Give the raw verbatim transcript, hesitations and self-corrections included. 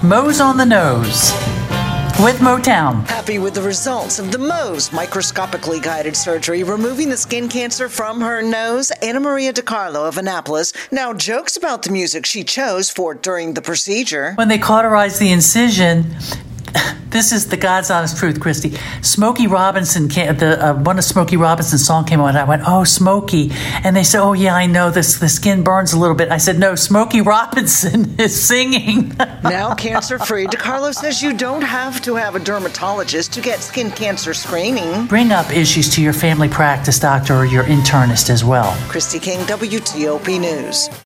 Moe's on the Nose with Motown. Happy with the results of the Moe's microscopically guided surgery, removing the skin cancer from her nose. Anna Maria DiCarlo of Annapolis now jokes about the music she chose for during the procedure. When they cauterized the incision, this is the God's honest truth, Christy. Smokey Robinson, came, the uh, one of Smokey Robinson's song came on, and I went, "Oh, Smokey," and they said, "Oh yeah, I know this. The skin burns a little bit." I said, "No, Smokey Robinson is singing." Now cancer-free, DiCarlo says you don't have to have a dermatologist to get skin cancer screening. Bring up issues to your family practice doctor or your internist as well. Christy King, W T O P News.